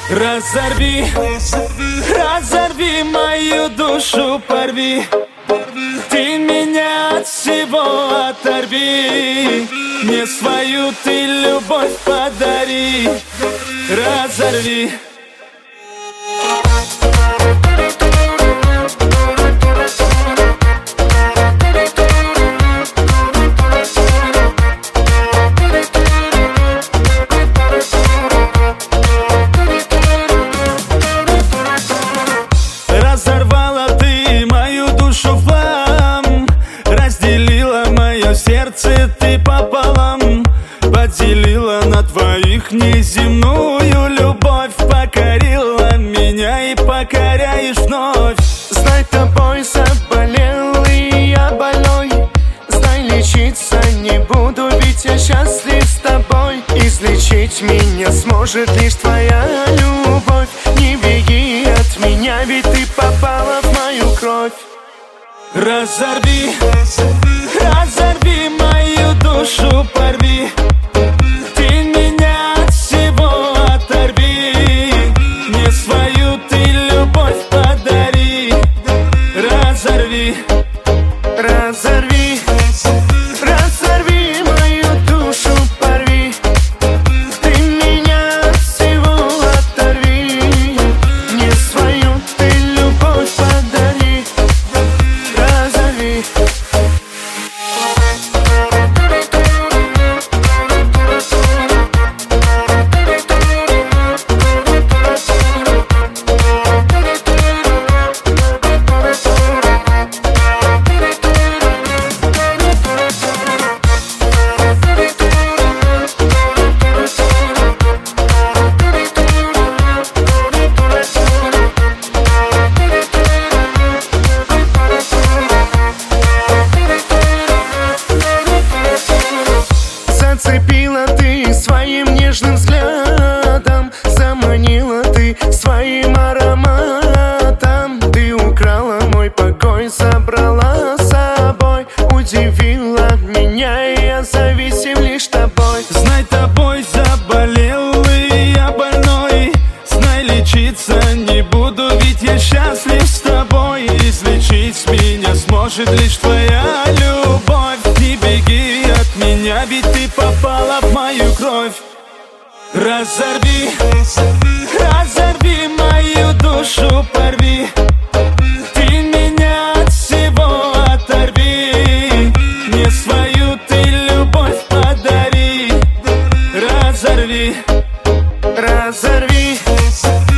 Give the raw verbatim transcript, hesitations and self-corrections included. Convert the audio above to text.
Разорви, разорви мою душу, порви. Ты меня от всего оторви. Мне свою ты любовь подари. Разорви. Разорвала ты мою душу в хлам, разделила мое сердце ты пополам, поделила на двоих неземную любовь, покорила меня и покоряешь вновь. Знай, тобой заболел и я больной. Знай, лечиться не буду, ведь я счастлив с тобой. Излечить меня сможет лишь твоя любовь. Не беги от меня, ведь ты попала в мою кровь. Разорви, разорви мою душу, порви. Ты меня от всего оторви. Мне свою ты любовь подари. Разорви, разорви, разорви мою душу, порви. Ты меня от всего оторви. Мне свою ты любовь подари. Разорви. Зацепила ты своим нежным взглядом, заманила ты своим ароматом. Ты украла мой покой, забрала с собой, удивила меня, и я зависим лишь тобой. знай, тобой заболел и я больной. Знай, лечиться не буду, ведь я счастлив с тобой. Излечить меня сможет лишь твоя любовь. Не беги от меня, ведь ты попала в мою кровь. Разорви, разорви мою душу, порви. Ты меня от всего оторви. Мне свою ты любовь подари. Разорви, Разорви.